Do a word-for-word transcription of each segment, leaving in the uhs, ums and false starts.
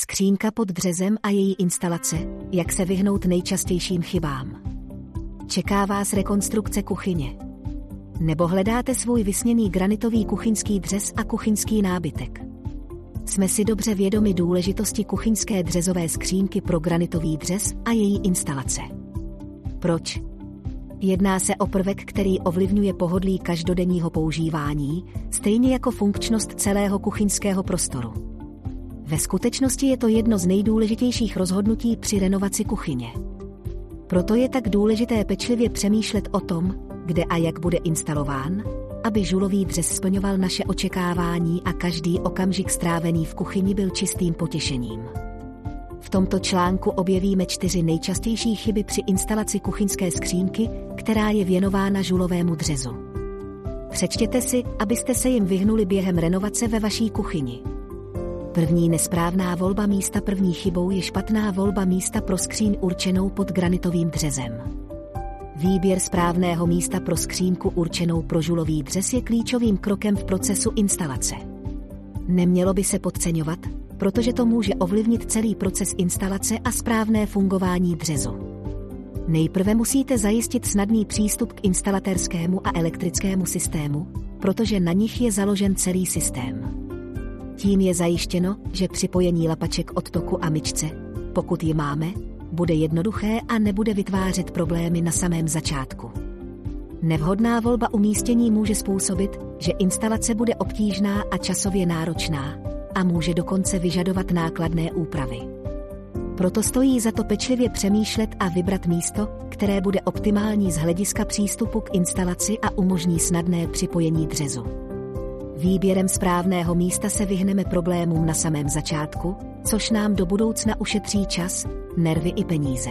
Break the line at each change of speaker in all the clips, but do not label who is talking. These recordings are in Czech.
Skřínka pod dřezem a její instalace, jak se vyhnout nejčastějším chybám. Čeká vás rekonstrukce kuchyně. Nebo hledáte svůj vysněný granitový kuchyňský dřez a kuchyňský nábytek. Jsme si dobře vědomi důležitosti kuchyňské dřezové skřínky pro granitový dřez a její instalace. Proč? Jedná se o prvek, který ovlivňuje pohodlí každodenního používání, stejně jako funkčnost celého kuchyňského prostoru. Ve skutečnosti je to jedno z nejdůležitějších rozhodnutí při renovaci kuchyně. Proto je tak důležité pečlivě přemýšlet o tom, kde a jak bude instalován, aby žulový dřez splňoval naše očekávání a každý okamžik strávený v kuchyni byl čistým potěšením. V tomto článku objevíme čtyři nejčastější chyby při instalaci kuchyňské skřínky, která je věnována žulovému dřezu. Přečtěte si, abyste se jim vyhnuli během renovace ve vaší kuchyni. První nesprávná volba místa. První chybou je špatná volba místa pro skříň určenou pod granitovým dřezem. Výběr správného místa pro skřínku určenou pro žulový dřez je klíčovým krokem v procesu instalace. Nemělo by se podceňovat, protože to může ovlivnit celý proces instalace a správné fungování dřezu. Nejprve musíte zajistit snadný přístup k instalatérskému a elektrickému systému, protože na nich je založen celý systém. Tím je zajištěno, že připojení lapaček odtoku a myčce, pokud ji máme, bude jednoduché a nebude vytvářet problémy na samém začátku. Nevhodná volba umístění může způsobit, že instalace bude obtížná a časově náročná a může dokonce vyžadovat nákladné úpravy. Proto stojí za to pečlivě přemýšlet a vybrat místo, které bude optimální z hlediska přístupu k instalaci a umožní snadné připojení dřezu. Výběrem správného místa se vyhneme problémům na samém začátku, což nám do budoucna ušetří čas, nervy i peníze.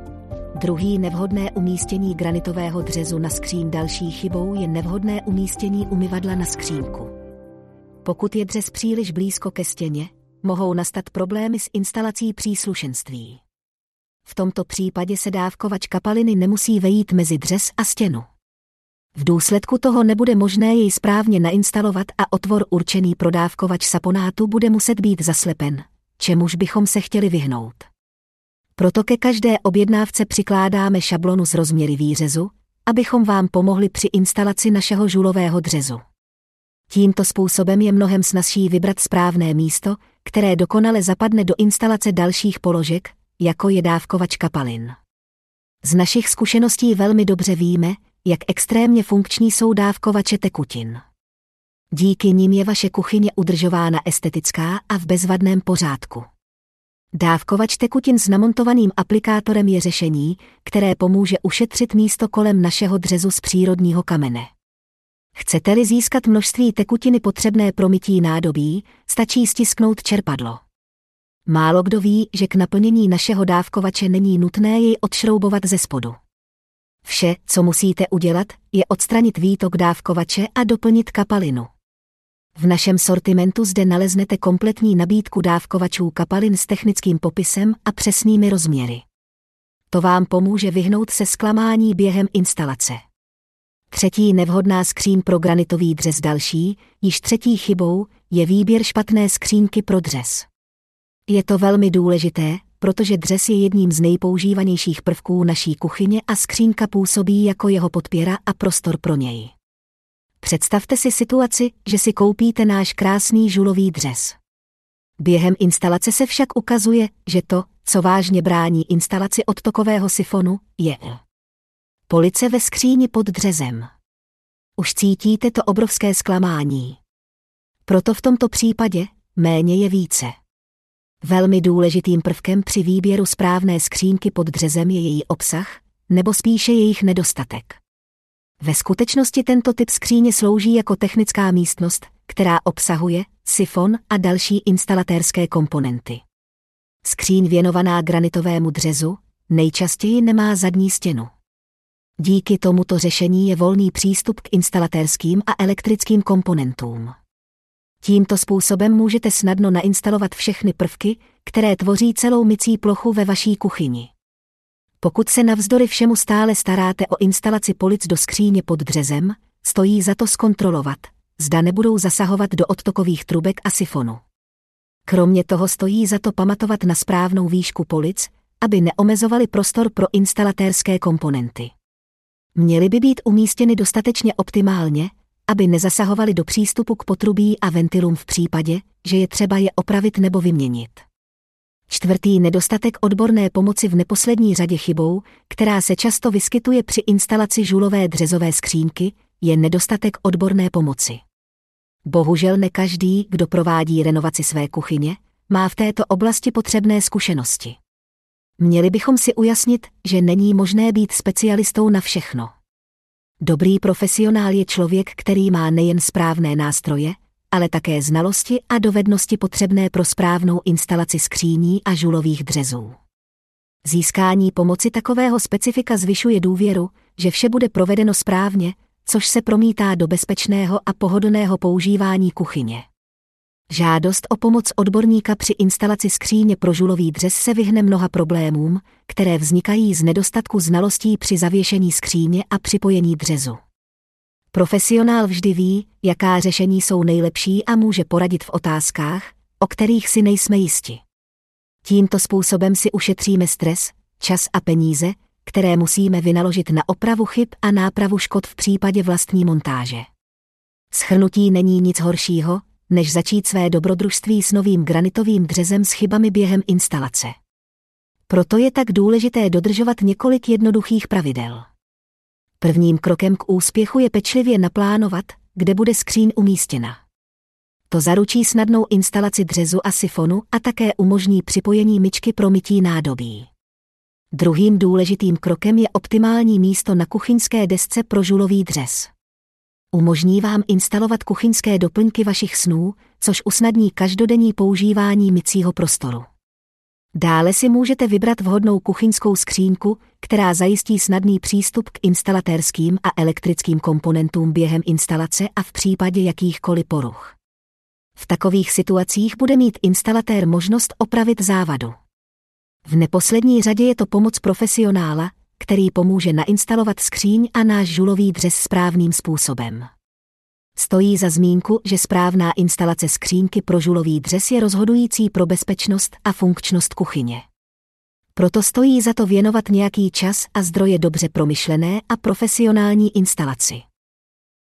Druhý nevhodné umístění granitového dřezu na skříň. Další chybou je nevhodné umístění umyvadla na skřínku. Pokud je dřez příliš blízko ke stěně, mohou nastat problémy s instalací příslušenství. V tomto případě se dávkovač kapaliny nemusí vejít mezi dřez a stěnu. V důsledku toho nebude možné jej správně nainstalovat a otvor určený pro dávkovač saponátu bude muset být zaslepen, čemuž bychom se chtěli vyhnout. Proto ke každé objednávce přikládáme šablonu s rozměry výřezu, abychom vám pomohli při instalaci našeho žulového dřezu. Tímto způsobem je mnohem snazší vybrat správné místo, které dokonale zapadne do instalace dalších položek, jako je dávkovač kapalin. Z našich zkušeností velmi dobře víme, jak extrémně funkční jsou dávkovače tekutin. Díky nim je vaše kuchyně udržována estetická a v bezvadném pořádku. Dávkovač tekutin s namontovaným aplikátorem je řešení, které pomůže ušetřit místo kolem našeho dřezu z přírodního kamene. Chcete-li získat množství tekutiny potřebné pro mytí nádobí, stačí stisknout čerpadlo. Málo kdo ví, že k naplnění našeho dávkovače není nutné jej odšroubovat ze spodu. Vše, co musíte udělat, je odstranit výtok dávkovače a doplnit kapalinu. V našem sortimentu zde naleznete kompletní nabídku dávkovačů kapalin s technickým popisem a přesnými rozměry. To vám pomůže vyhnout se zklamání během instalace. Třetí nevhodná skříň pro granitový dřez. Další, již třetí chybou, je výběr špatné skřínky pro dřez. Je to velmi důležité, protože dřez je jedním z nejpoužívanějších prvků naší kuchyně a skřínka působí jako jeho podpěra a prostor pro něj. Představte si situaci, že si koupíte náš krásný žulový dřez. Během instalace se však ukazuje, že to, co vážně brání instalaci odtokového sifonu, je police ve skříni pod dřezem. Už cítíte to obrovské zklamání. Proto v tomto případě méně je více. Velmi důležitým prvkem při výběru správné skřínky pod dřezem je její obsah, nebo spíše jejich nedostatek. Ve skutečnosti tento typ skříně slouží jako technická místnost, která obsahuje sifon a další instalatérské komponenty. Skříň věnovaná granitovému dřezu nejčastěji nemá zadní stěnu. Díky tomuto řešení je volný přístup k instalatérským a elektrickým komponentům. Tímto způsobem můžete snadno nainstalovat všechny prvky, které tvoří celou mycí plochu ve vaší kuchyni. Pokud se navzdory všemu stále staráte o instalaci polic do skříně pod dřezem, stojí za to zkontrolovat, zda nebudou zasahovat do odtokových trubek a sifonu. Kromě toho stojí za to pamatovat na správnou výšku polic, aby neomezovali prostor pro instalatérské komponenty. Měly by být umístěny dostatečně optimálně, aby nezasahovaly do přístupu k potrubí a ventilům v případě, že je třeba je opravit nebo vyměnit. Čtvrtý nedostatek odborné pomoci v neposlední řadě chybou, která se často vyskytuje při instalaci žulové dřezové skřínky, je nedostatek odborné pomoci. Bohužel ne každý, kdo provádí renovaci své kuchyně, má v této oblasti potřebné zkušenosti. Měli bychom si ujasnit, že není možné být specialistou na všechno. Dobrý profesionál je člověk, který má nejen správné nástroje, ale také znalosti a dovednosti potřebné pro správnou instalaci skříní a žulových dřezů. Získání pomoci takového specifika zvyšuje důvěru, že vše bude provedeno správně, což se promítá do bezpečného a pohodlného používání kuchyně. Žádost o pomoc odborníka při instalaci skříně pro žulový dřez se vyhne mnoha problémům, které vznikají z nedostatku znalostí při zavěšení skříně a připojení dřezu. Profesionál vždy ví, jaká řešení jsou nejlepší a může poradit v otázkách, o kterých si nejsme jisti. Tímto způsobem si ušetříme stres, čas a peníze, které musíme vynaložit na opravu chyb a nápravu škod v případě vlastní montáže. Shrnutí není nic horšího, než začít své dobrodružství s novým granitovým dřezem s chybami během instalace. Proto je tak důležité dodržovat několik jednoduchých pravidel. Prvním krokem k úspěchu je pečlivě naplánovat, kde bude skříň umístěna. To zaručí snadnou instalaci dřezu a sifonu a také umožní připojení myčky pro mytí nádobí. Druhým důležitým krokem je optimální místo na kuchyňské desce pro žulový dřez. Umožní vám instalovat kuchyňské doplňky vašich snů, což usnadní každodenní používání mycího prostoru. Dále si můžete vybrat vhodnou kuchyňskou skříňku, která zajistí snadný přístup k instalatérským a elektrickým komponentům během instalace a v případě jakýchkoliv poruch. V takových situacích bude mít instalatér možnost opravit závadu. V neposlední řadě je to pomoc profesionála, který pomůže nainstalovat skříň a náš žulový dřez správným způsobem. Stojí za zmínku, že správná instalace skřínky pro žulový dřez je rozhodující pro bezpečnost a funkčnost kuchyně. Proto stojí za to věnovat nějaký čas a zdroje dobře promyšlené a profesionální instalaci.